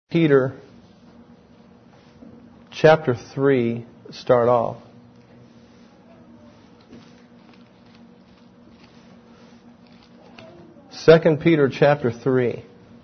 Peter chapter 3 start off. Second Peter chapter 3.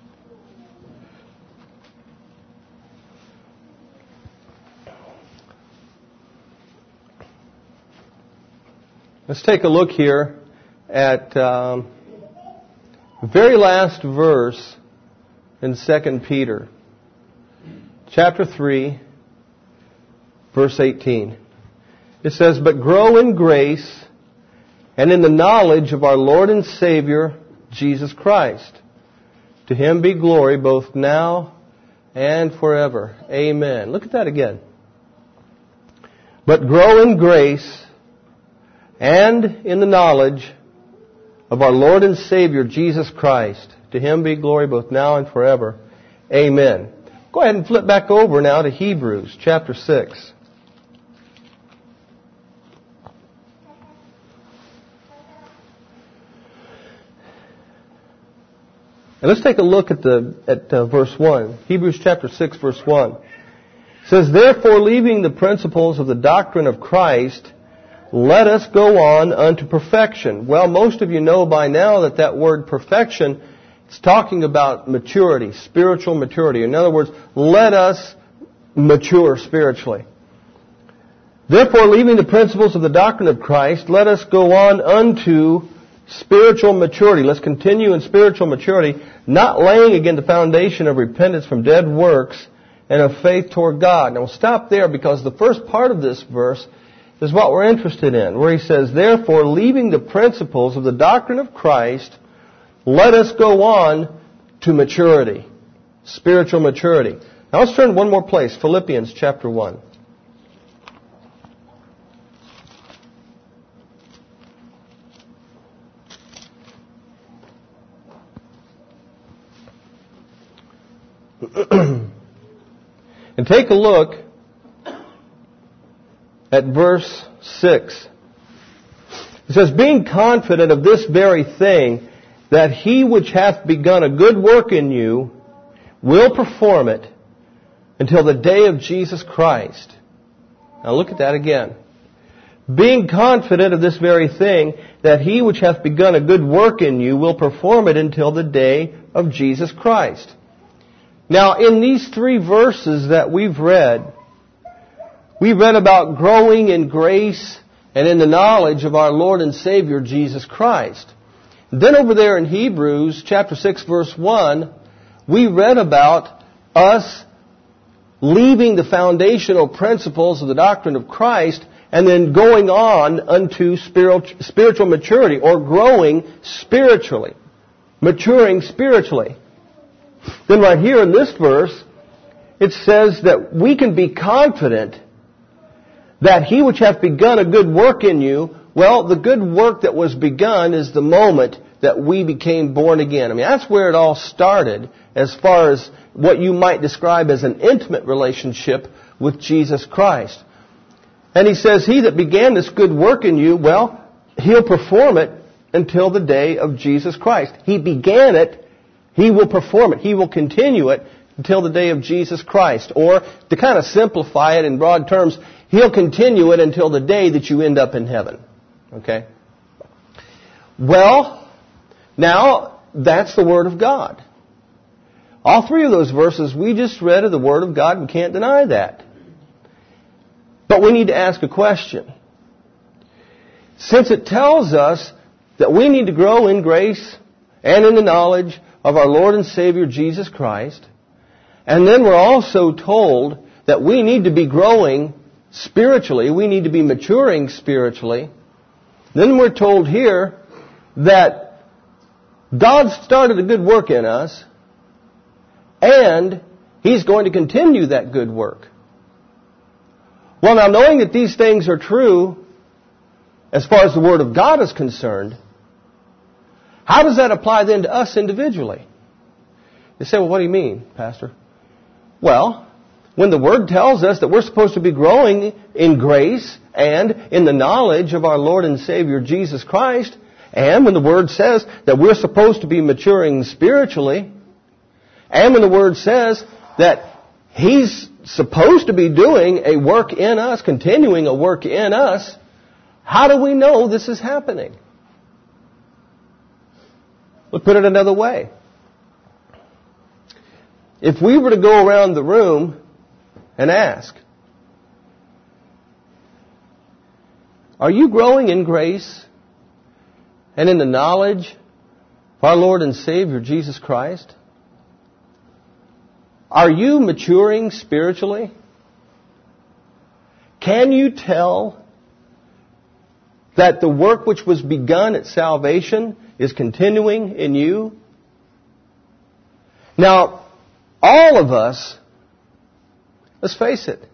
Let's take a look here at the very last verse in 2 Peter. Chapter 3, verse 18. It says, "But grow in grace and in the knowledge of our Lord and Savior, Jesus Christ. To Him be glory both now and forever. Amen." Look at that again. "But grow in grace and in the knowledge of our Lord and Savior, Jesus Christ. To Him be glory both now and forever. Amen." Go ahead and flip back over now to Hebrews chapter 6. And let's take a look at verse 1. Hebrews chapter 6, verse 1. It says, "Therefore, leaving the principles of the doctrine of Christ, let us go on unto perfection." Well, most of you know by now that word perfection, it's talking about maturity, spiritual maturity. In other words, let us mature spiritually. "Therefore, leaving the principles of the doctrine of Christ, let us go on unto spiritual maturity." Let's continue in spiritual maturity, not laying again the foundation of repentance from dead works and of faith toward God. Now we'll stop there because the first part of this verse is what we're interested in, where he says, "Therefore, leaving the principles of the doctrine of Christ, let us go on to maturity, spiritual maturity." Now let's turn one more place, Philippians chapter 1. And take a look at verse 6. It says, "Being confident of this very thing, that He which hath begun a good work in you will perform it until the day of Jesus Christ." Now look at that again. "Being confident of this very thing, that He which hath begun a good work in you will perform it until the day of Jesus Christ." Now in these three verses that we've read about growing in grace and in the knowledge of our Lord and Savior Jesus Christ. Then over there in Hebrews chapter 6 verse 1, we read about us leaving the foundational principles of the doctrine of Christ and then going on unto spiritual maturity, or growing spiritually, maturing spiritually. Then right here in this verse, it says that we can be confident that He which hath begun a good work in you, well, the good work that was begun is the moment that we became born again. I mean, that's where it all started as far as what you might describe as an intimate relationship with Jesus Christ. And he says, "He that began this good work in you, well, He'll perform it until the day of Jesus Christ." He began it. He will perform it. He will continue it until the day of Jesus Christ. Or, to kind of simplify it in broad terms, He'll continue it until the day that you end up in heaven. Okay? Well, now, that's the Word of God. All three of those verses we just read are the Word of God. We can't deny that. But we need to ask a question. Since it tells us that we need to grow in grace and in the knowledge of our Lord and Savior Jesus Christ, and then we're also told that we need to be growing spiritually, we need to be maturing spiritually, then we're told here that God started a good work in us, and He's going to continue that good work. Well, now, knowing that these things are true as far as the Word of God is concerned, how does that apply then to us individually? You say, "Well, what do you mean, Pastor?" Well, when the Word tells us that we're supposed to be growing in grace and in the knowledge of our Lord and Savior Jesus Christ, and when the Word says that we're supposed to be maturing spiritually, And when the Word says that He's supposed to be doing a work in us, continuing a work in us, how do we know this is happening? We'll put it another way. If we were to go around the room and ask, are you growing in grace and in the knowledge of our Lord and Savior, Jesus Christ? Are you maturing spiritually? Can you tell that the work which was begun at salvation is continuing in you? Now, all of us, let's face it,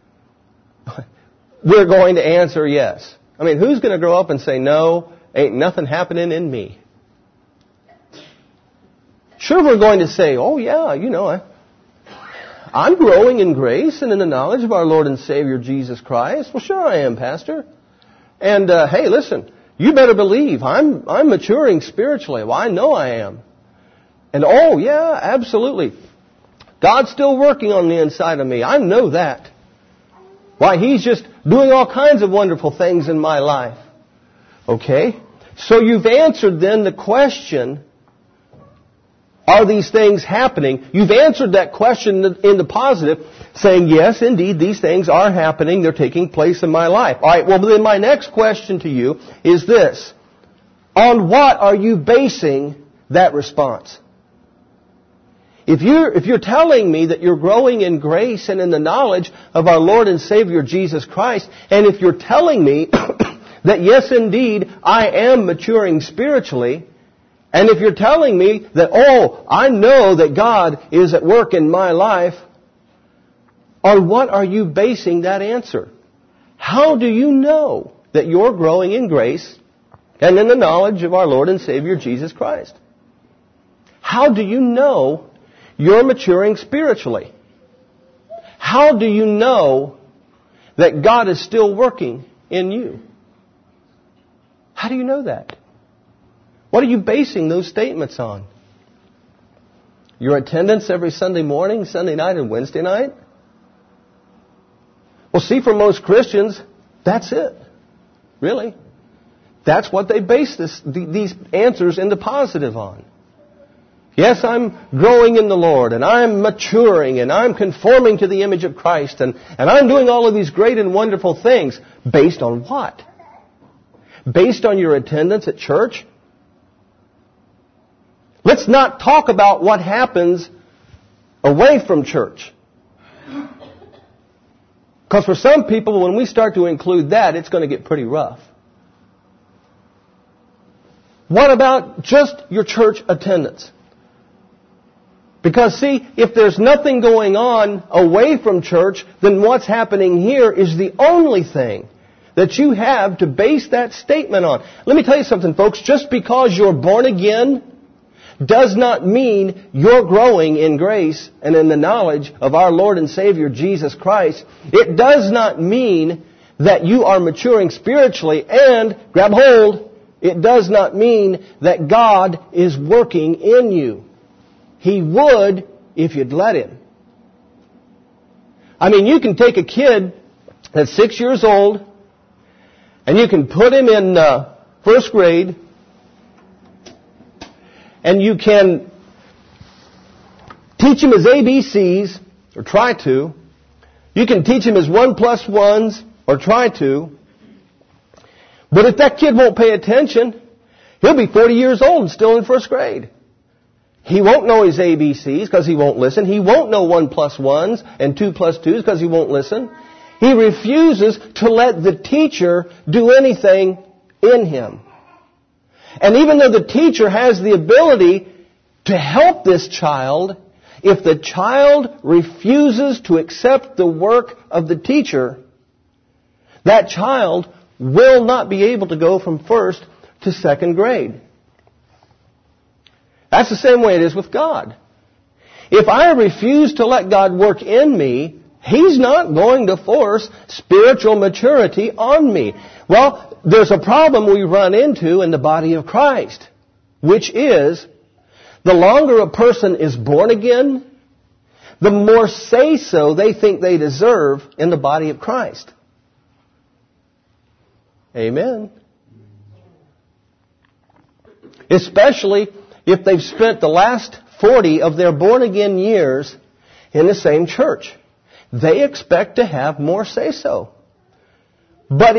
we're going to answer yes. I mean, who's going to grow up and say, no, ain't nothing happening in me? Sure, we're going to say, oh yeah, I'm growing in grace and in the knowledge of our Lord and Savior Jesus Christ. Well, sure I am, Pastor. And hey, listen, you better believe I'm maturing spiritually. Well, I know I am. And oh yeah, absolutely. God's still working on the inside of me. I know that. Why, He's just doing all kinds of wonderful things in my life. Okay? So you've answered then the question, are these things happening? You've answered that question in the positive, saying, yes, indeed, these things are happening. They're taking place in my life. All right, well, then my next question to you is this. On what are you basing that response? If you're telling me that you're growing in grace and in the knowledge of our Lord and Savior Jesus Christ, and if you're telling me that yes, indeed, I am maturing spiritually, and if you're telling me that, oh, I know that God is at work in my life, on what are you basing that answer? How do you know that you're growing in grace and in the knowledge of our Lord and Savior Jesus Christ? How do you know you're maturing spiritually? How do you know that God is still working in you? How do you know that? What are you basing those statements on? Your attendance every Sunday morning, Sunday night, and Wednesday night? Well, see, for most Christians, that's it. Really. That's what they base these answers in the positive on. Yes, I'm growing in the Lord, and I'm maturing, and I'm conforming to the image of Christ, and I'm doing all of these great and wonderful things. Based on what? Based on your attendance at church? Let's not talk about what happens away from church. Because for some people, when we start to include that, it's going to get pretty rough. What about just your church attendance? Because see, if there's nothing going on away from church, then what's happening here is the only thing that you have to base that statement on. Let me tell you something, folks. Just because you're born again does not mean you're growing in grace and in the knowledge of our Lord and Savior Jesus Christ. It does not mean that you are maturing spiritually, and, grab hold, it does not mean that God is working in you. He would if you'd let Him. I mean, you can take a kid that's 6 years old and you can put him in first grade, and you can teach him his ABCs, or try to. You can teach him his 1+1s, or try to. But if that kid won't pay attention, he'll be 40 years old and still in first grade. He won't know his ABCs because he won't listen. He won't know 1+1s and 2+2s because he won't listen. He refuses to let the teacher do anything in him. And even though the teacher has the ability to help this child, if the child refuses to accept the work of the teacher, that child will not be able to go from first to second grade. That's the same way it is with God. If I refuse to let God work in me, He's not going to force spiritual maturity on me. Well, there's a problem we run into in the body of Christ, which is the longer a person is born again, the more say-so they think they deserve in the body of Christ. Amen. Especially if they've spent the last 40 of their born-again years in the same church. They expect to have more say-so. But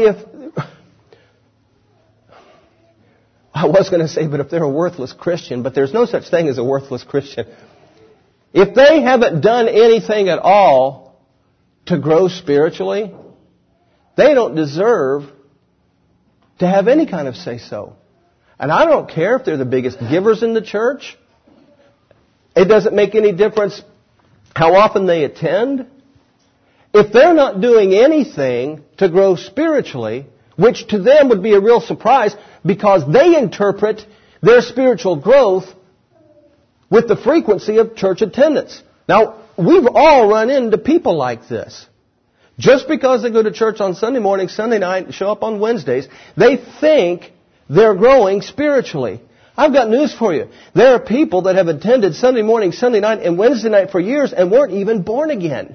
I was going to say, but if they're a worthless Christian, but there's no such thing as a worthless Christian. If they haven't done anything at all to grow spiritually, they don't deserve to have any kind of say-so. And I don't care if they're the biggest givers in the church. It doesn't make any difference how often they attend. If they're not doing anything to grow spiritually, which to them would be a real surprise because they interpret their spiritual growth with the frequency of church attendance. Now, we've all run into people like this. Just because they go to church on Sunday morning, Sunday night, show up on Wednesdays, they think they're growing spiritually. I've got news for you. There are people that have attended Sunday morning, Sunday night, and Wednesday night for years and weren't even born again.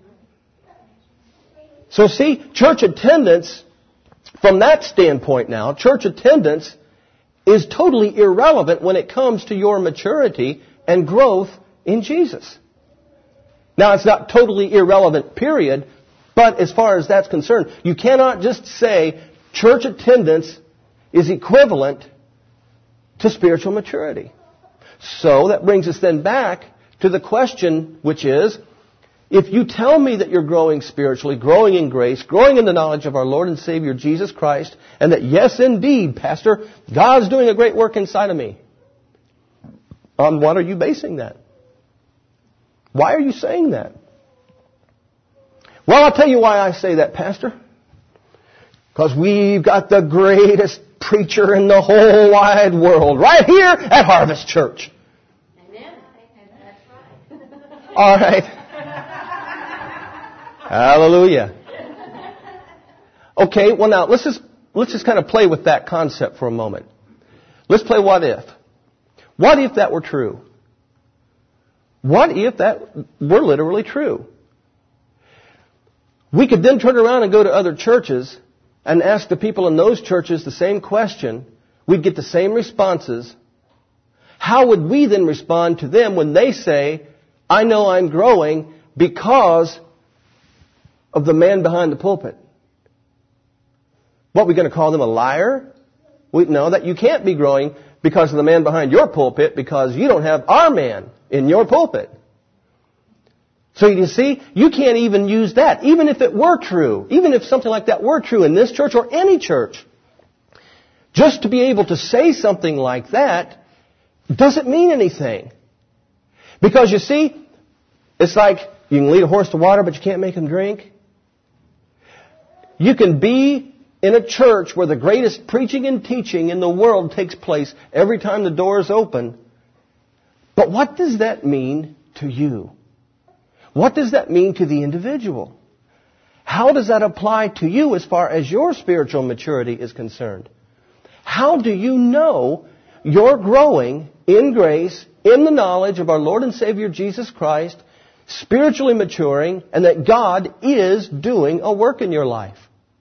So see, church attendance, from that standpoint now, church attendance is totally irrelevant when it comes to your maturity and growth in Jesus. Now, it's not totally irrelevant, period, but as far as that's concerned, you cannot just say church attendance is equivalent to spiritual maturity. So that brings us then back to the question, which is, if you tell me that you're growing spiritually, growing in grace, growing in the knowledge of our Lord and Savior Jesus Christ, and that yes, indeed, Pastor, God's doing a great work inside of me, on what are you basing that? Why are you saying that? Well, I'll tell you why I say that, Pastor. Because we've got the greatest preacher in the whole wide world right here at Harvest Church. Amen. That's right. All right. Hallelujah. Okay, well now, let's just kind of play with that concept for a moment. Let's play what if. What if that were true? What if that were literally true? We could then turn around and go to other churches and ask the people in those churches the same question. We'd get the same responses. How would we then respond to them when they say, I know I'm growing because of the man behind the pulpit? What, are we going to call them a liar? We know that you can't be growing because of the man behind your pulpit because you don't have our man in your pulpit. So you see, you can't even use that. Even if it were true, even if something like that were true in this church or any church, just to be able to say something like that doesn't mean anything. Because you see, it's like you can lead a horse to water, but you can't make him drink. You can be in a church where the greatest preaching and teaching in the world takes place every time the door is open. But what does that mean to you? What does that mean to the individual? How does that apply to you as far as your spiritual maturity is concerned? How do you know you're growing in grace, in the knowledge of our Lord and Savior Jesus Christ, spiritually maturing, and that God is doing a work in your life?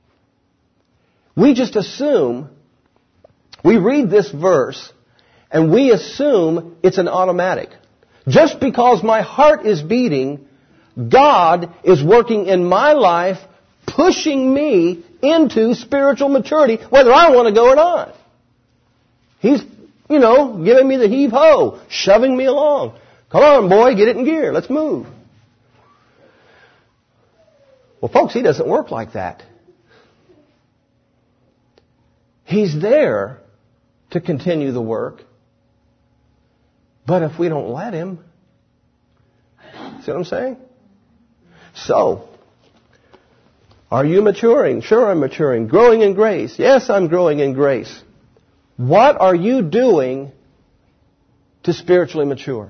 We just assume, we read this verse, and we assume it's an automatic. Just because my heart is beating, God is working in my life, pushing me into spiritual maturity, whether I want to go or not. He's, giving me the heave-ho, shoving me along. Come on, boy, get it in gear. Let's move. Well, folks, He doesn't work like that. He's there to continue the work. But if we don't let Him, see what I'm saying? So, are you maturing? Sure, I'm maturing. Growing in grace. Yes, I'm growing in grace. What are you doing to spiritually mature?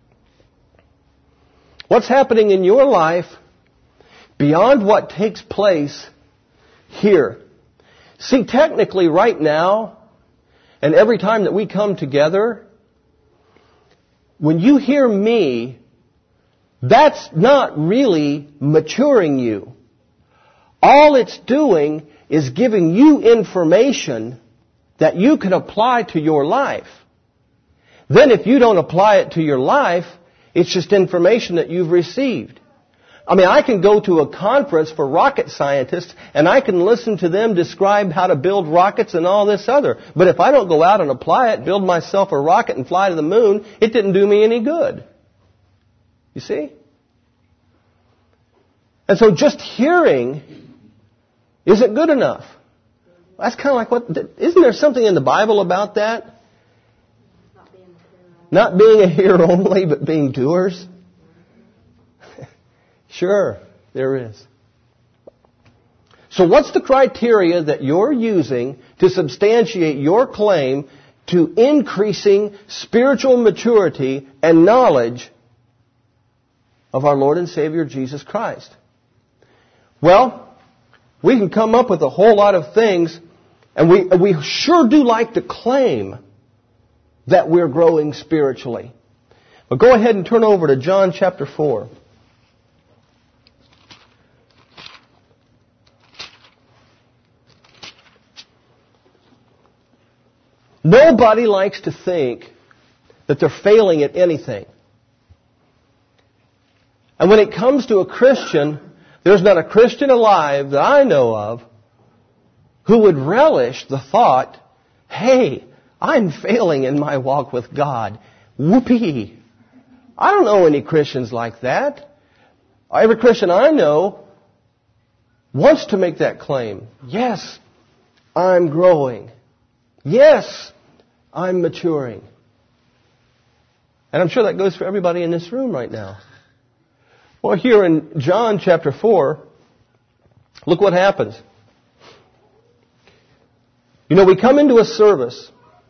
What's happening in your life beyond what takes place here? See, technically right now, and every time that we come together, when you hear me That's not really maturing you. All it's doing is giving you information that you can apply to your life. Then if you don't apply it to your life, it's just information that you've received. I mean, I can go to a conference for rocket scientists and I can listen to them describe how to build rockets and all this other. But if I don't go out and apply it, build myself a rocket and fly to the moon, it didn't do me any good. You see? And so just hearing isn't good enough. That's kind of like isn't there something in the Bible about that? Not being a hearer only, but being doers? Sure, there is. So what's the criteria that you're using to substantiate your claim to increasing spiritual maturity and knowledge of our Lord and Savior Jesus Christ? Well, we can come up with a whole lot of things, and we sure do like to claim that we're growing spiritually. But go ahead and turn over to John chapter 4. Nobody likes to think that they're failing at anything. And when it comes to a Christian, there's not a Christian alive that I know of who would relish the thought, hey, I'm failing in my walk with God. Whoopee. I don't know any Christians like that. Every Christian I know wants to make that claim. Yes, I'm growing. Yes, I'm maturing. And I'm sure that goes for everybody in this room right now. Well, here in John chapter 4, look what happens. You know, we come into a service,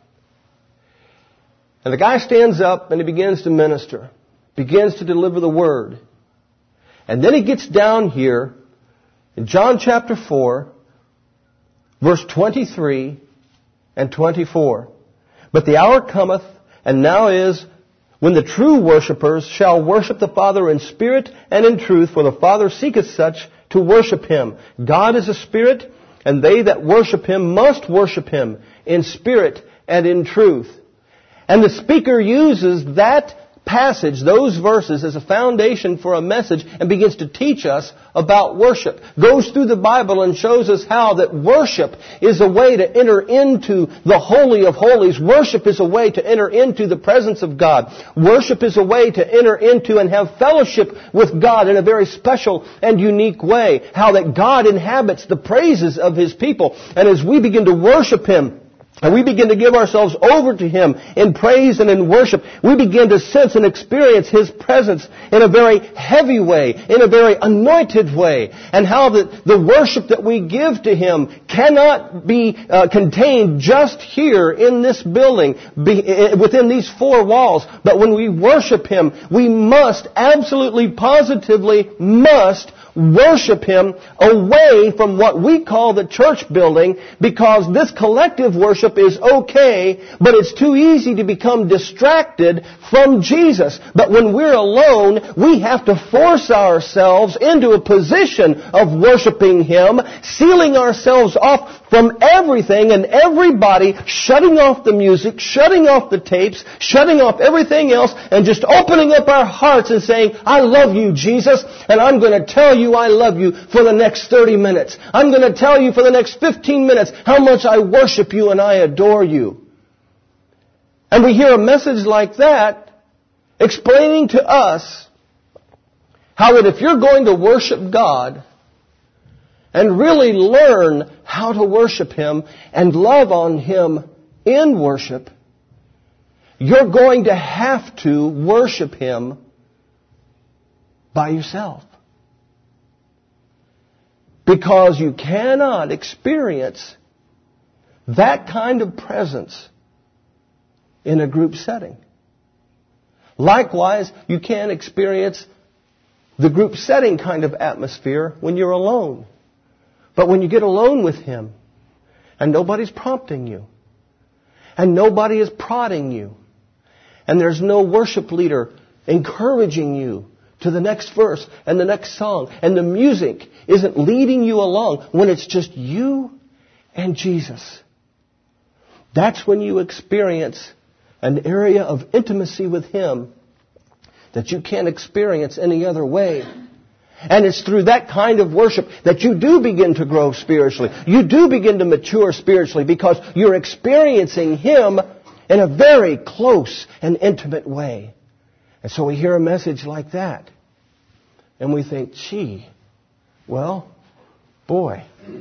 and the guy stands up and he begins to minister, begins to deliver the word. And then he gets down here in John chapter 4, verse 23 and 24. But the hour cometh, and now is, when the true worshippers shall worship the Father in spirit and in truth, for the Father seeketh such to worship Him. God is a spirit, and they that worship Him must worship Him in spirit and in truth. And the speaker uses that passage, those verses, as a foundation for a message and begins to teach us about worship. Goes through the Bible and shows us how that worship is a way to enter into the Holy of Holies. Worship is a way to enter into the presence of God. Worship is a way to enter into and have fellowship with God in a very special and unique way. How that God inhabits the praises of His people. And as we begin to worship Him, and we begin to give ourselves over to Him in praise and in worship, we begin to sense and experience His presence in a very heavy way, in a very anointed way. And how the worship that we give to Him cannot be contained just here in this building, within these four walls. But when we worship Him, we must, absolutely positively must, worship Him away from what we call the church building, because this collective worship is okay, but it's too easy to become distracted from Jesus. But when we're alone, we have to force ourselves into a position of worshiping Him, sealing ourselves off from everything and everybody, shutting off the music, shutting off the tapes, shutting off everything else, and just opening up our hearts and saying, I love you, Jesus, and I'm going to tell you I love you for the next 30 minutes. I'm going to tell you for the next 15 minutes how much I worship you and I adore you. And we hear a message like that explaining to us how that if you're going to worship God and really learn how to worship Him and love on Him in worship, you're going to have to worship Him by yourself. Because you cannot experience that kind of presence in a group setting. Likewise, you can't experience the group setting kind of atmosphere when you're alone. But when you get alone with Him, and nobody's prompting you, and nobody is prodding you, and there's no worship leader encouraging you to the next verse and the next song. And the music isn't leading you along when it's just you and Jesus. That's when you experience an area of intimacy with Him that you can't experience any other way. And it's through that kind of worship that you do begin to grow spiritually. You do begin to mature spiritually because you're experiencing Him in a very close and intimate way. And so we hear a message like that. And we think, gee, well, boy,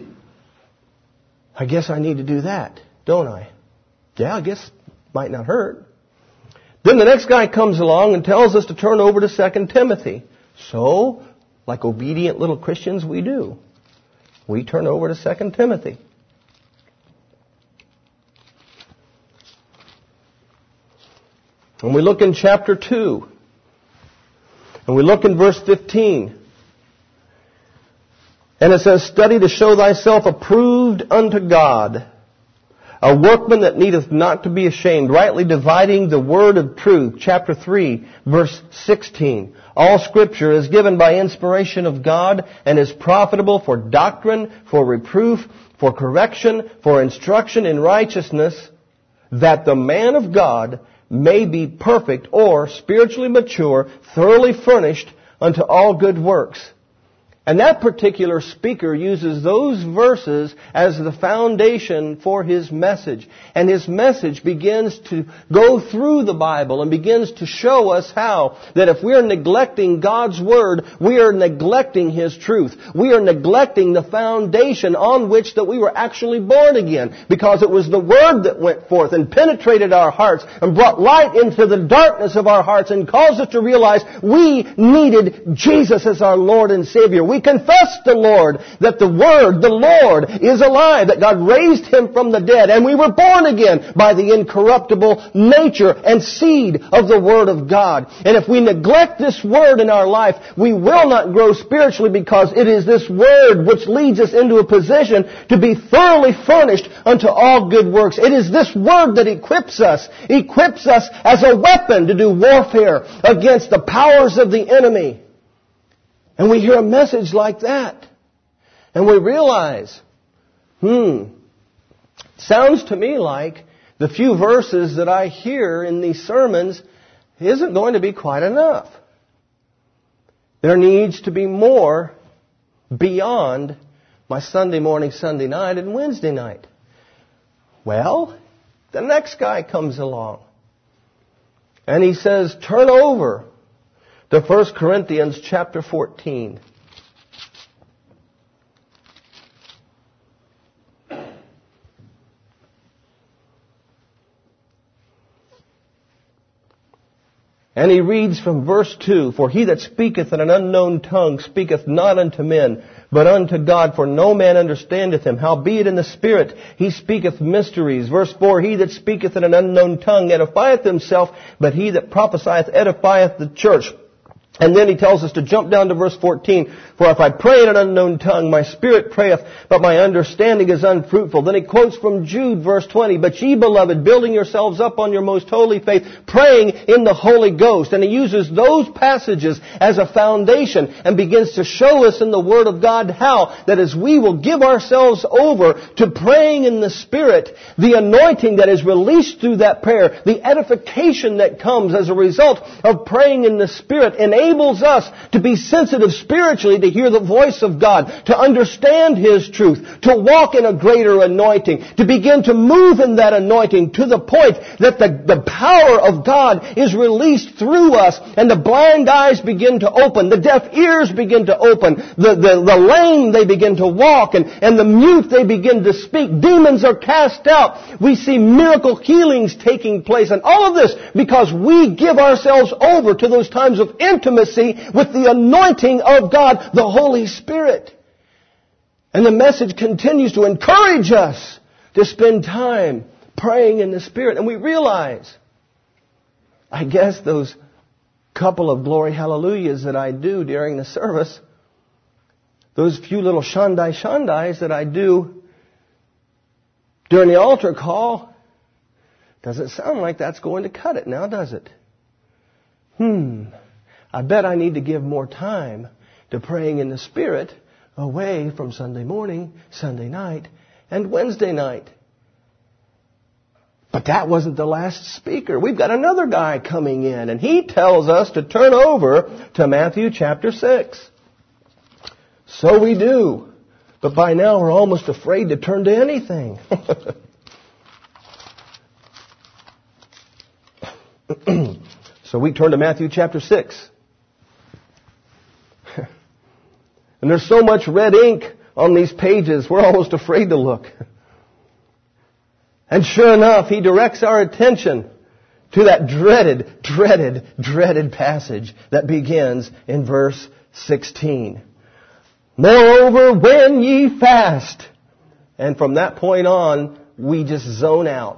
I guess I need to do that, don't I? Yeah, I guess might not hurt. Then the next guy comes along and tells us to turn over to 2 Timothy. So, like obedient little Christians we do, we turn over to 2 Timothy. And we look in chapter 2. And we look in verse 15. And it says, study to show thyself approved unto God, a workman that needeth not to be ashamed, rightly dividing the word of truth. Chapter 3, verse 16. All Scripture is given by inspiration of God and is profitable for doctrine, for reproof, for correction, for instruction in righteousness, that the man of God may be perfect or spiritually mature, thoroughly furnished unto all good works. And that particular speaker uses those verses as the foundation for his message. And his message begins to go through the Bible and begins to show us how that if we are neglecting God's Word, we are neglecting His truth. We are neglecting the foundation on which that we were actually born again. Because it was the Word that went forth and penetrated our hearts and brought light into the darkness of our hearts and caused us to realize we needed Jesus as our Lord and Savior. We confess the Lord that the Word, the Lord, is alive, that God raised Him from the dead, and we were born again by the incorruptible nature and seed of the Word of God. And if we neglect this Word in our life, we will not grow spiritually because it is this Word which leads us into a position to be thoroughly furnished unto all good works. It is this Word that equips us as a weapon to do warfare against the powers of the enemy. And we hear a message like that. And we realize, sounds to me like the few verses that I hear in these sermons isn't going to be quite enough. There needs to be more beyond my Sunday morning, Sunday night, and Wednesday night. Well, the next guy comes along. And he says, turn over to 1 Corinthians chapter 14. And he reads from verse 2, for he that speaketh in an unknown tongue speaketh not unto men, but unto God, for no man understandeth him. Howbeit in the Spirit he speaketh mysteries. Verse 4, he that speaketh in an unknown tongue edifieth himself, but he that prophesieth edifieth the church. And then he tells us to jump down to verse 14. For if I pray in an unknown tongue, my spirit prayeth, but my understanding is unfruitful. Then he quotes from Jude, verse 20. But ye, beloved, building yourselves up on your most holy faith, praying in the Holy Ghost. And he uses those passages as a foundation and begins to show us in the Word of God how that as we will give ourselves over to praying in the Spirit, the anointing that is released through that prayer, the edification that comes as a result of praying in the Spirit, enables us to be sensitive spiritually to hear the voice of God, to understand His truth, to walk in a greater anointing, to begin to move in that anointing to the point that the power of God is released through us and the blind eyes begin to open, the deaf ears begin to open, the lame they begin to walk, and the mute they begin to speak. Demons are cast out. We see miracle healings taking place, and all of this because we give ourselves over to those times of intimacy with the anointing of God, the Holy Spirit. And the message continues to encourage us to spend time praying in the Spirit. And we realize, I guess those couple of glory hallelujahs that I do during the service, those few little shandais that I do during the altar call, doesn't sound like that's going to cut it now, does it? I bet I need to give more time to praying in the Spirit away from Sunday morning, Sunday night, and Wednesday night. But that wasn't the last speaker. We've got another guy coming in, and he tells us to turn over to Matthew chapter 6. So we do. But by now we're almost afraid to turn to anything. So we turn to Matthew chapter 6. And there's so much red ink on these pages, we're almost afraid to look. And sure enough, he directs our attention to that dreaded passage that begins in verse 16. Moreover, when ye fast. And from that point on, we just zone out.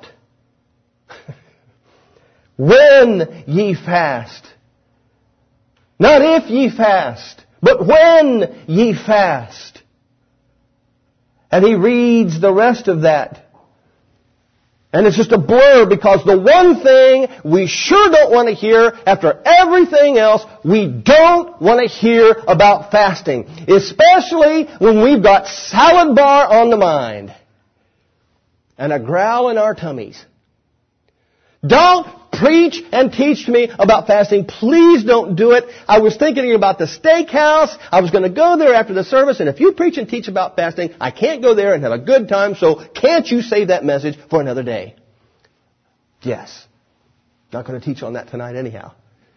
When ye fast. Not if ye fast, but when ye fast. And he reads the rest of that. And it's just a blur, because the one thing we sure don't want to hear after everything else, we don't want to hear about fasting. Especially when we've got salad bar on the mind. And a growl in our tummies. Don't preach and teach to me about fasting. Please don't do it. I was thinking about the steakhouse. I was going to go there after the service. And if you preach and teach about fasting, I can't go there and have a good time. So can't you save that message for another day? Yes. Not going to teach on that tonight anyhow.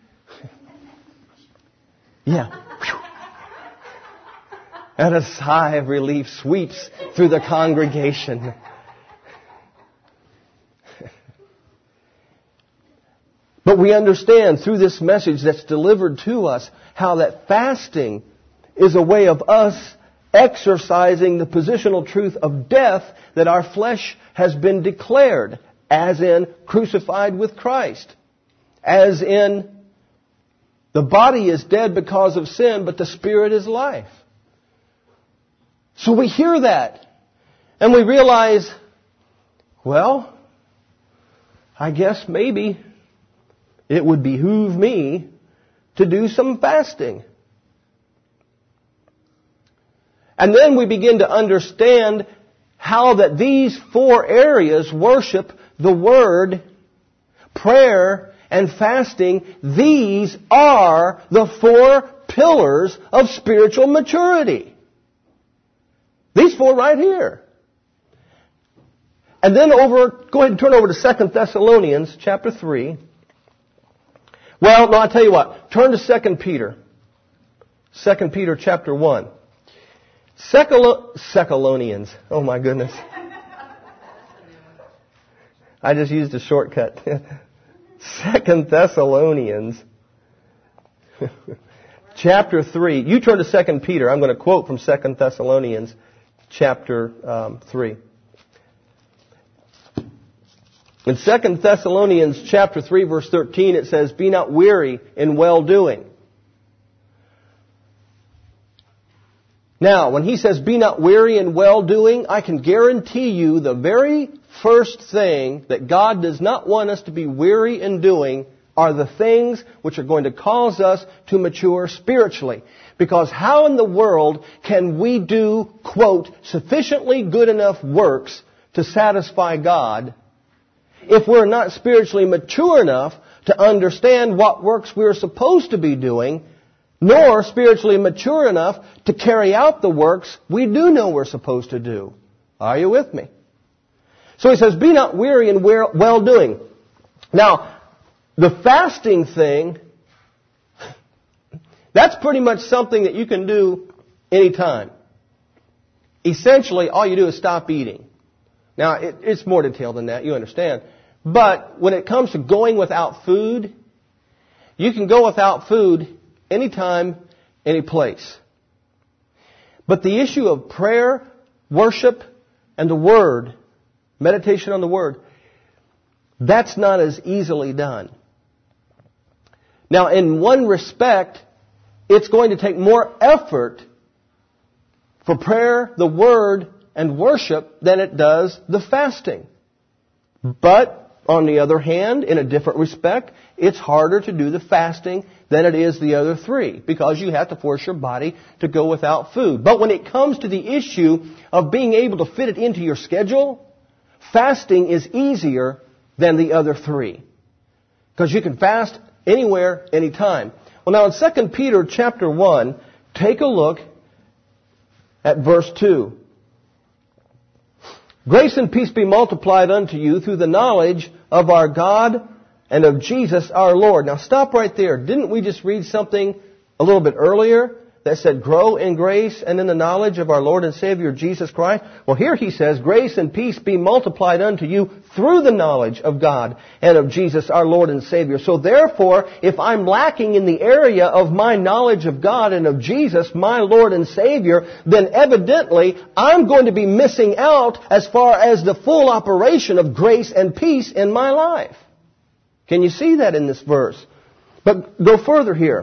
Yeah. And a sigh of relief sweeps through the congregation. But we understand through this message that's delivered to us how that fasting is a way of us exercising the positional truth of death that our flesh has been declared, as in crucified with Christ, as in the body is dead because of sin, but the spirit is life. So we hear that and we realize, well, I guess maybe it would behoove me to do some fasting. And then we begin to understand how that these four areas, worship, the Word, prayer, and fasting, these are the four pillars of spiritual maturity. These four right here. And then go ahead and turn over to 2 Thessalonians chapter 3. Well, no, I'll tell you what. Turn to 2 Peter. 2 Peter chapter 1. Thessalonians. Oh my goodness. I just used a shortcut. 2 Thessalonians chapter 3. You turn to 2 Peter. I'm going to quote from 2 Thessalonians chapter 3. In 2 Thessalonians chapter 3 verse 13 it says, "Be not weary in well-doing." Now, when he says, "Be not weary in well-doing," I can guarantee you the very first thing that God does not want us to be weary in doing are the things which are going to cause us to mature spiritually. Because how in the world can we do, quote, sufficiently good enough works to satisfy God if we're not spiritually mature enough to understand what works we're supposed to be doing, nor spiritually mature enough to carry out the works we do know we're supposed to do? Are you with me? So he says, "Be not weary in well-doing." Now, the fasting thing, that's pretty much something that you can do anytime. Essentially, all you do is stop eating. Now, it's more detailed than that, you understand. But when it comes to going without food, you can go without food anytime, any place. But the issue of prayer, worship, and the Word, meditation on the Word, that's not as easily done. Now, in one respect, it's going to take more effort for prayer, the Word, and worship than it does the fasting. But, on the other hand, in a different respect, it's harder to do the fasting than it is the other three, because you have to force your body to go without food. But when it comes to the issue of being able to fit it into your schedule, fasting is easier than the other three, because you can fast anywhere, anytime. Well, now in 2 Peter chapter 1, take a look at verse 2. Grace and peace be multiplied unto you through the knowledge of our God and of Jesus our Lord. Now stop right there. Didn't we just read something a little bit earlier that said grow in grace and in the knowledge of our Lord and Savior Jesus Christ? Well, here he says, grace and peace be multiplied unto you through the knowledge of God and of Jesus our Lord and Savior. So therefore, if I'm lacking in the area of my knowledge of God and of Jesus, my Lord and Savior, then evidently I'm going to be missing out as far as the full operation of grace and peace in my life. Can you see that in this verse? But go further here.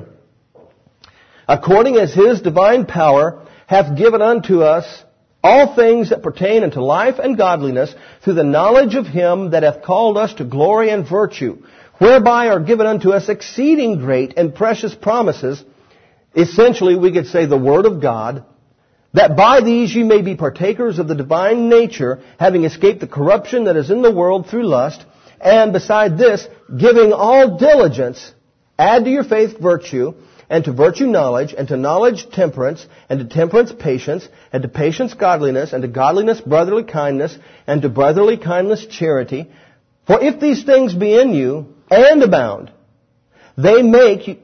According as His divine power hath given unto us all things that pertain unto life and godliness through the knowledge of Him that hath called us to glory and virtue, whereby are given unto us exceeding great and precious promises, essentially we could say the Word of God, that by these ye may be partakers of the divine nature, having escaped the corruption that is in the world through lust, and beside this, giving all diligence, add to your faith virtue, and to virtue knowledge, and to knowledge temperance, and to temperance patience, and to patience godliness, and to godliness brotherly kindness, and to brotherly kindness charity. For if these things be in you, and abound, they make you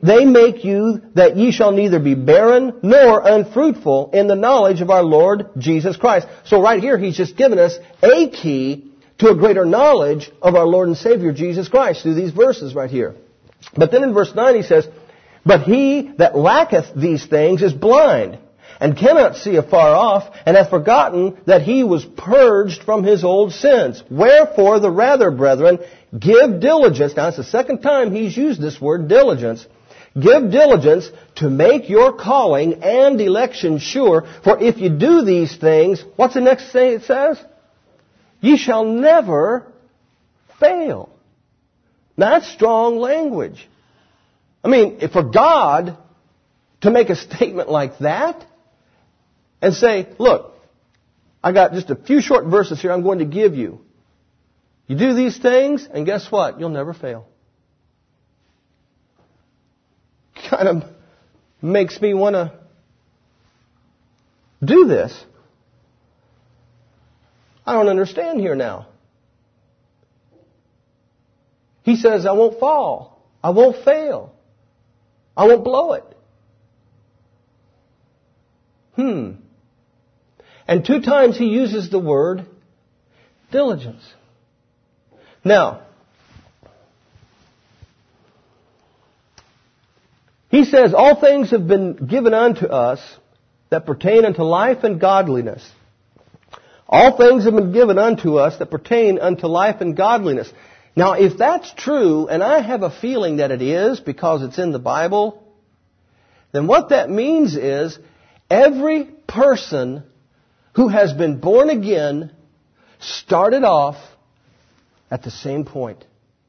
that ye shall neither be barren nor unfruitful in the knowledge of our Lord Jesus Christ. So right here, he's just given us a key to a greater knowledge of our Lord and Savior Jesus Christ through these verses right here. But then in verse 9 he says, but he that lacketh these things is blind, and cannot see afar off, and hath forgotten that he was purged from his old sins. Wherefore the rather, brethren, give diligence. Now it's the second time he's used this word diligence. Give diligence to make your calling and election sure. For if you do these things, what's the next thing it says? Ye shall never fail. Now that's strong language. I mean, for God to make a statement like that and say, look, I got just a few short verses here I'm going to give you. You do these things, and guess what? You'll never fail. Kind of makes me want to do this. I don't understand here now. He says, I won't fall. I won't fail. I won't blow it. And 2 times he uses the word diligence. Now, he says, all things have been given unto us that pertain unto life and godliness. All things have been given unto us that pertain unto life and godliness. Now, if that's true, and I have a feeling that it is because it's in the Bible, then what that means is every person who has been born again started off at the same point.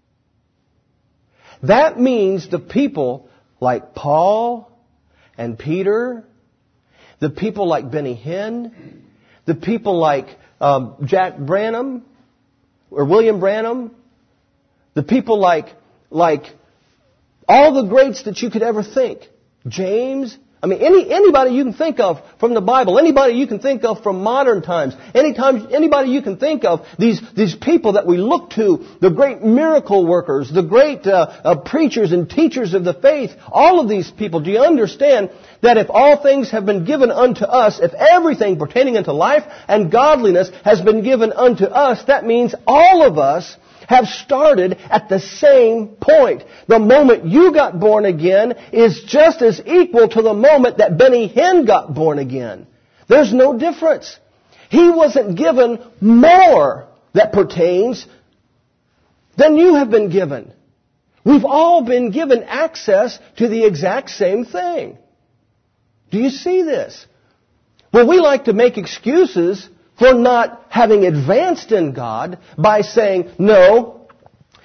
That means the people like Paul and Peter, the people like Benny Hinn, the people like Jack Branham or William Branham, the people like all the greats that you could ever think. James, I mean, anybody you can think of from the Bible, anybody you can think of from modern times, anybody you can think of, these people that we look to, the great miracle workers, the great preachers and teachers of the faith, all of these people, do you understand that if all things have been given unto us, if everything pertaining unto life and godliness has been given unto us, that means all of us have started at the same point. The moment you got born again is just as equal to the moment that Benny Hinn got born again. There's no difference. He wasn't given more that pertains than you have been given. We've all been given access to the exact same thing. Do you see this? Well, we like to make excuses for not having advanced in God by saying, no,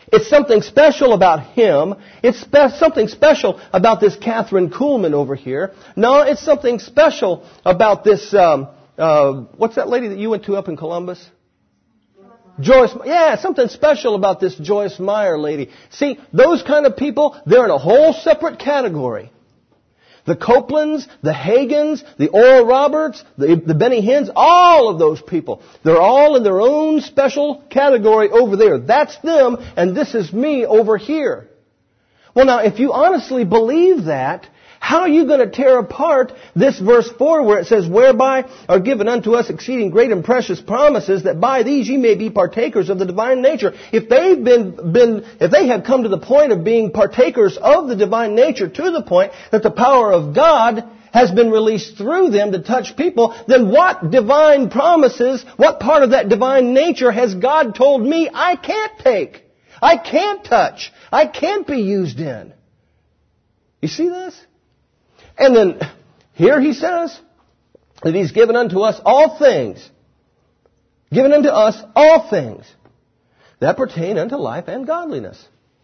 It's something special about him. It's something special about this Catherine Kuhlman over here. No, it's something special about this, what's that lady that you went to up in Columbus? Joyce. Yeah, something special about this Joyce Meyer lady. See, those kind of people, they're in a whole separate category. The Copelands, the Hagins, the Oral Roberts, the Benny Hinns, all of those people. They're all in their own special category over there. That's them, and this is me over here. Well, now, if you honestly believe that, how are you going to tear apart this verse 4 where it says, whereby are given unto us exceeding great and precious promises, that by these ye may be partakers of the divine nature? If they have come to the point of being partakers of the divine nature to the point that the power of God has been released through them to touch people, then what divine promises, what part of that divine nature has God told me I can't take? I can't touch. I can't be used in. You see this? And then here he says that he's given unto us all things. Given unto us all things that pertain unto life and godliness.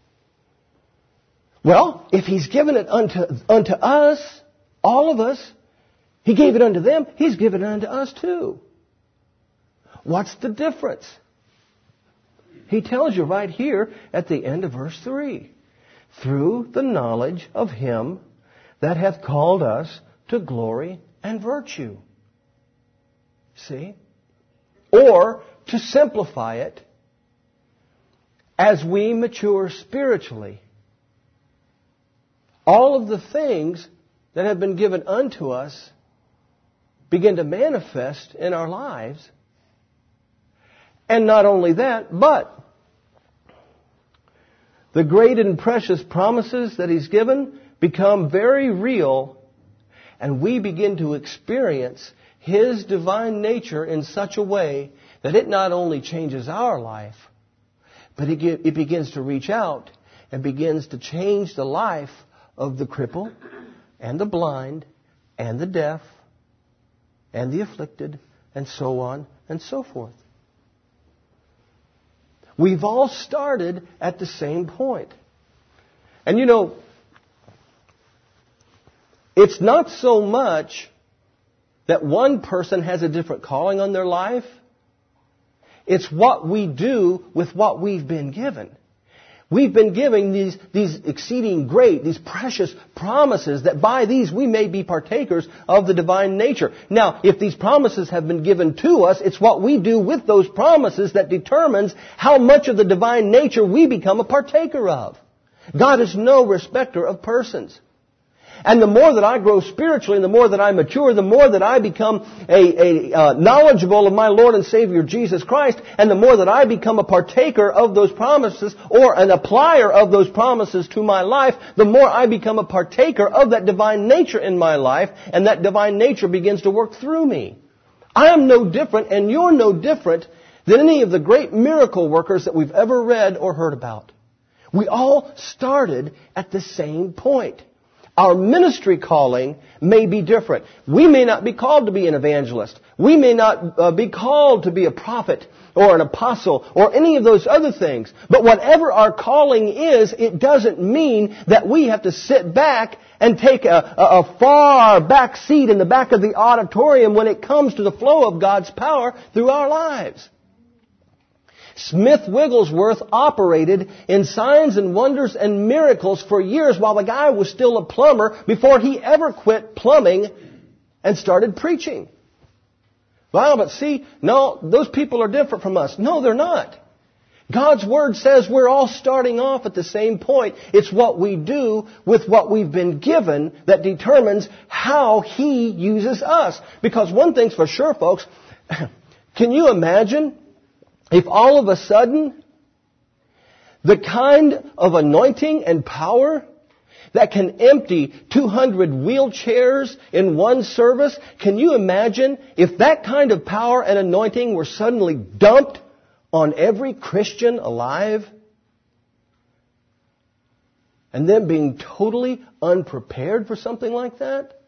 Well, if he's given it unto us, all of us, he gave it unto them, he's given it unto us too. What's the difference? He tells you right here at the end of verse 3. Through the knowledge of him that hath called us to glory and virtue. See? Or, to simplify it, as we mature spiritually, all of the things that have been given unto us begin to manifest in our lives. And not only that, but the great and precious promises that he's given become very real, and we begin to experience his divine nature in such a way that it not only changes our life, but it begins to reach out and begins to change the life of the cripple and the blind and the deaf and the afflicted and so on and so forth. We've all started at the same point. And you know, it's not so much that one person has a different calling on their life. It's what we do with what we've been given. We've been given these exceeding great, these precious promises that by these we may be partakers of the divine nature. Now, if these promises have been given to us, it's what we do with those promises that determines how much of the divine nature we become a partaker of. God is no respecter of persons. And the more that I grow spiritually and the more that I mature, the more that I become knowledgeable of my Lord and Savior Jesus Christ, and the more that I become a partaker of those promises or an applier of those promises to my life, the more I become a partaker of that divine nature in my life, and that divine nature begins to work through me. I am no different, and you're no different than any of the great miracle workers that we've ever read or heard about. We all started at the same point. Our ministry calling may be different. We may not be called to be an evangelist. We may not be called to be a prophet or an apostle or any of those other things. But whatever our calling is, it doesn't mean that we have to sit back and take a far back seat in the back of the auditorium when it comes to the flow of God's power through our lives. Smith Wigglesworth operated in signs and wonders and miracles for years while the guy was still a plumber before he ever quit plumbing and started preaching. Well, but see, no, those people are different from us. No, they're not. God's Word says we're all starting off at the same point. It's what we do with what we've been given that determines how He uses us. Because one thing's for sure, folks, can you imagine if all of a sudden, the kind of anointing and power that can empty 200 wheelchairs in one service, can you imagine if that kind of power and anointing were suddenly dumped on every Christian alive? And them being totally unprepared for something like that?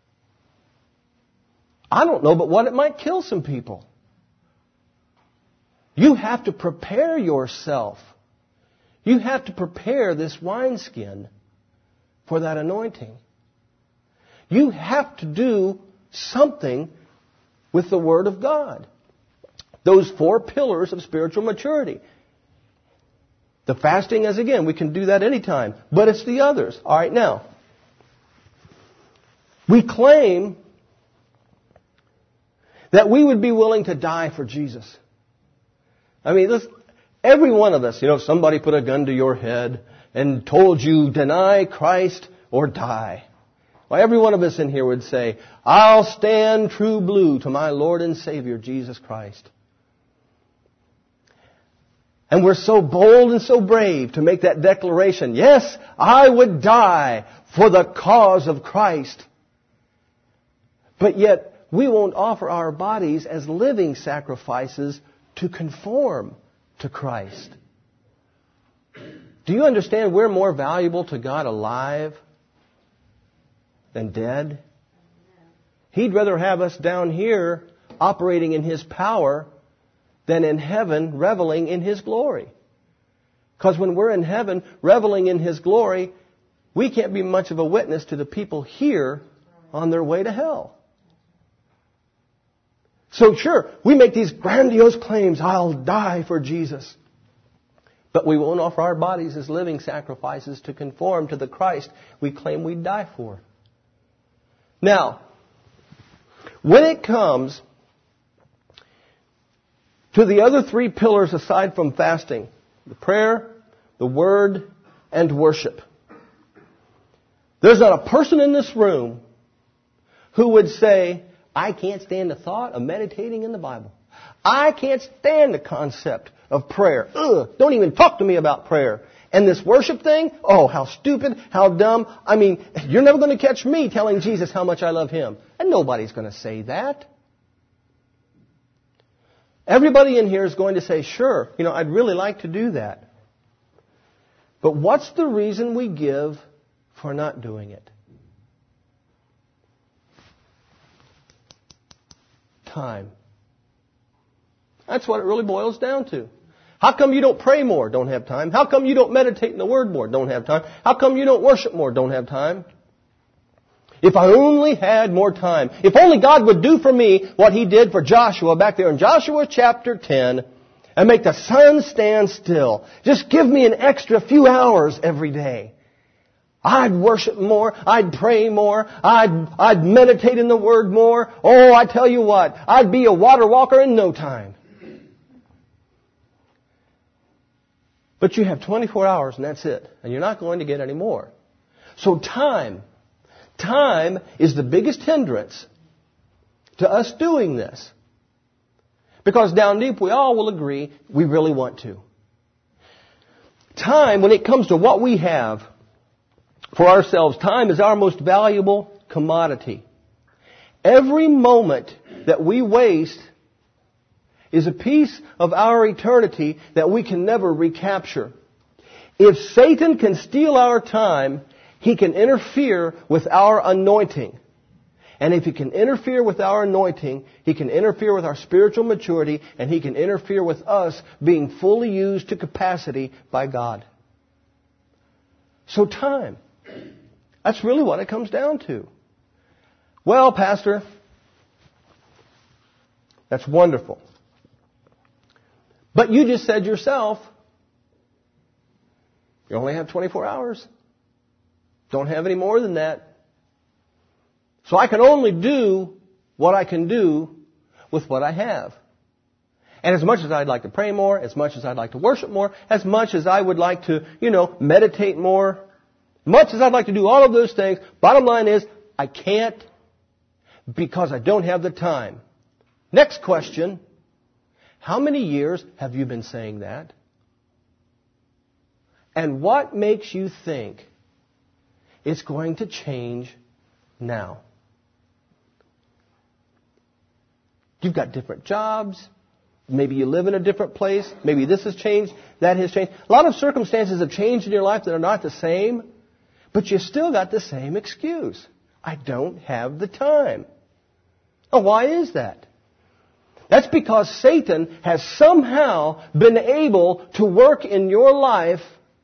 I don't know, but what it might kill some people. You have to prepare yourself. You have to prepare this wineskin for that anointing. You have to do something with the Word of God. Those 4 pillars of spiritual maturity. The fasting, as again, we can do that anytime. But it's the others. All right, now. We claim that we would be willing to die for Jesus. I mean, every one of us, if somebody put a gun to your head and told you, deny Christ or die. Well, every one of us in here would say, I'll stand true blue to my Lord and Savior, Jesus Christ. And we're so bold and so brave to make that declaration. Yes, I would die for the cause of Christ. But yet, we won't offer our bodies as living sacrifices to conform to Christ. Do you understand we're more valuable to God alive than dead? He'd rather have us down here operating in His power than in heaven reveling in His glory. Because when we're in heaven reveling in His glory, we can't be much of a witness to the people here on their way to hell. So sure, we make these grandiose claims, I'll die for Jesus. But we won't offer our bodies as living sacrifices to conform to the Christ we claim we'd die for. Now, when it comes to the other 3 pillars aside from fasting, the prayer, the Word, and worship, there's not a person in this room who would say, I can't stand the thought of meditating in the Bible. I can't stand the concept of prayer. Don't even talk to me about prayer. And this worship thing, how stupid, how dumb. I mean, you're never going to catch me telling Jesus how much I love Him. And nobody's going to say that. Everybody in here is going to say, sure, I'd really like to do that. But what's the reason we give for not doing it? Time. That's what it really boils down to. How come you don't pray more? Don't have time. How come you don't meditate in the Word more? Don't have time. How come you don't worship more? Don't have time. If I only had more time. If only God would do for me what He did for Joshua back there in Joshua chapter 10 and make the sun stand still. Just give me an extra few hours every day. I'd worship more. I'd pray more. I'd meditate in the Word more. Oh, I tell you what, I'd be a water walker in no time. But you have 24 hours and that's it. And you're not going to get any more. So time is the biggest hindrance to us doing this. Because down deep we all will agree we really want to. Time, when it comes to what we have for ourselves, time is our most valuable commodity. Every moment that we waste is a piece of our eternity that we can never recapture. If Satan can steal our time, he can interfere with our anointing. And if he can interfere with our anointing, he can interfere with our spiritual maturity, and he can interfere with us being fully used to capacity by God. So time. That's really what it comes down to. Well, Pastor, that's wonderful. But you just said yourself, you only have 24 hours. Don't have any more than that. So I can only do what I can do with what I have. And as much as I'd like to pray more, as much as I'd like to worship more, as much as I would like to, meditate more, much as I'd like to do all of those things, bottom line is, I can't because I don't have the time. Next question. How many years have you been saying that? And what makes you think it's going to change now? You've got different jobs. Maybe you live in a different place. Maybe this has changed, that has changed. A lot of circumstances have changed in your life that are not the same. But you still got the same excuse. I don't have the time. Now, why is that? That's because Satan has somehow been able to work in your life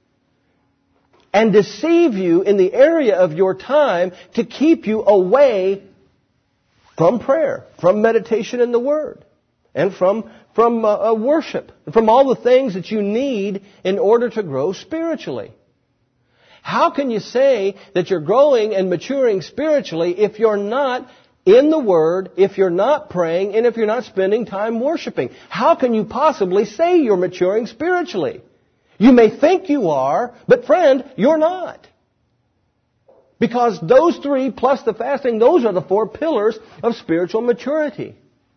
and deceive you in the area of your time to keep you away from prayer, from meditation in the Word, and from worship, from all the things that you need in order to grow spiritually. How can you say that you're growing and maturing spiritually if you're not in the Word, if you're not praying, and if you're not spending time worshiping? How can you possibly say you're maturing spiritually? You may think you are, but friend, you're not. Because those three plus the fasting, those are the 4 pillars of spiritual maturity.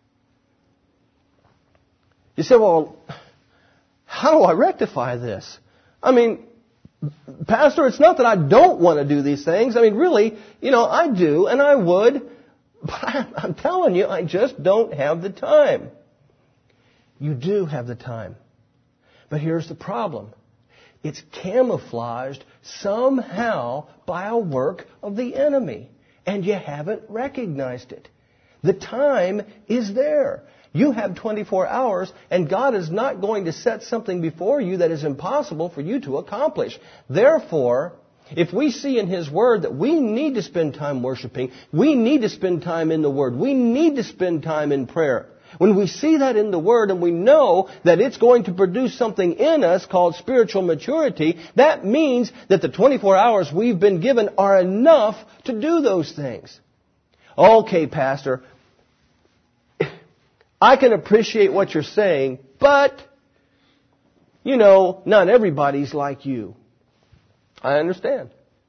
You say, well, how do I rectify this? I mean, Pastor, it's not that I don't want to do these things. I mean, really, I do and I would, but I'm telling you, I just don't have the time. You do have the time. But here's the problem. It's camouflaged somehow by a work of the enemy, and you haven't recognized it. The time is there. You have 24 hours, and God is not going to set something before you that is impossible for you to accomplish. Therefore, if we see in His Word that we need to spend time worshiping, we need to spend time in the Word, we need to spend time in prayer. When we see that in the Word and we know that it's going to produce something in us called spiritual maturity, that means that the 24 hours we've been given are enough to do those things. Okay, Pastor, I can appreciate what you're saying, but, not everybody's like you. I understand.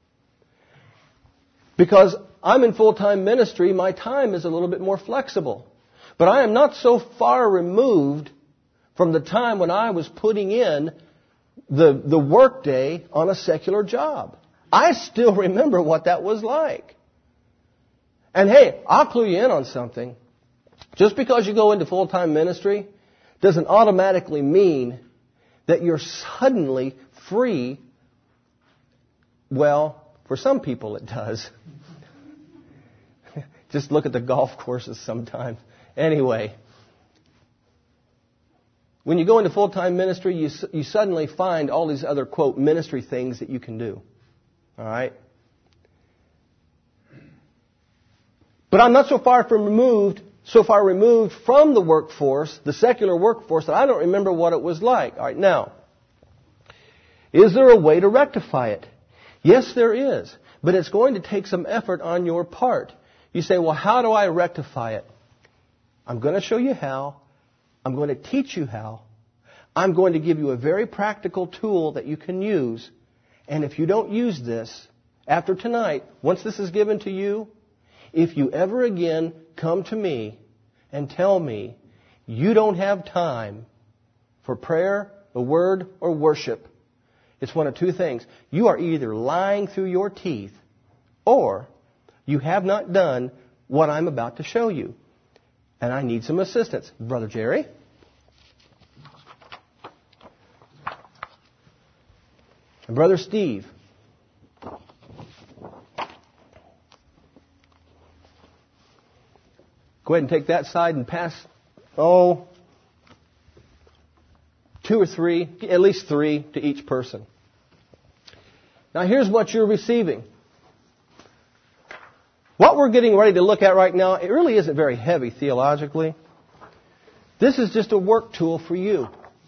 Because I'm in full-time ministry, my time is a little bit more flexible. But I am not so far removed from the time when I was putting in the workday on a secular job. I still remember what that was like. And hey, I'll clue you in on something. Just because you go into full-time ministry doesn't automatically mean that you're suddenly free. Well, for some people it does. Just look at the golf courses sometimes. Anyway, when you go into full-time ministry, you suddenly find all these other, quote, ministry things that you can do. All right? But I'm not so far removed from the workforce, the secular workforce, that I don't remember what it was like. All right, now, is there a way to rectify it? Yes, there is. But it's going to take some effort on your part. You say, well, how do I rectify it? I'm going to show you how. I'm going to teach you how. I'm going to give you a very practical tool that you can use. And if you don't use this, after tonight, once this is given to you, if you ever again come to me and tell me you don't have time for prayer, the Word, or worship, it's one of two things. You are either lying through your teeth, or you have not done what I'm about to show you. And I need some assistance. Brother Jerry? And Brother Steve? Go ahead and take that side and pass, 2 or 3, at least 3 to each person. Now here's what you're receiving. What we're getting ready to look at right now, it really isn't very heavy theologically. This is just a work tool for you.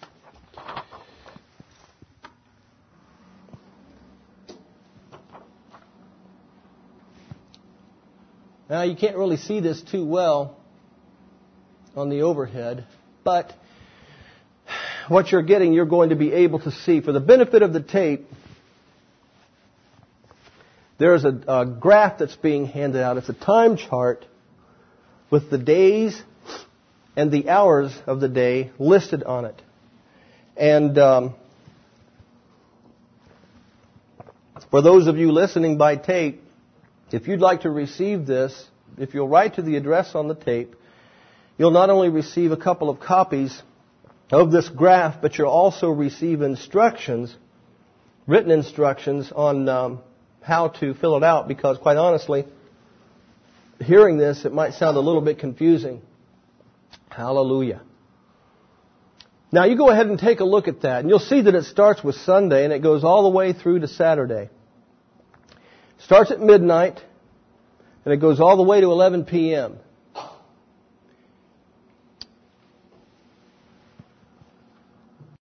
Now you can't really see this too well on the overhead, but what you're getting, you're going to be able to see. For the benefit of the tape, there's a graph that's being handed out. It's a time chart with the days and the hours of the day listed on it. And for those of you listening by tape, if you'd like to receive this, if you'll write to the address on the tape, you'll not only receive a couple of copies of this graph, but you'll also receive instructions, written instructions on how to fill it out, because quite honestly, hearing this, it might sound a little bit confusing. Hallelujah. Now you go ahead and take a look at that, and you'll see that it starts with Sunday and it goes all the way through to Saturday. Starts at midnight and it goes all the way to 11 p.m.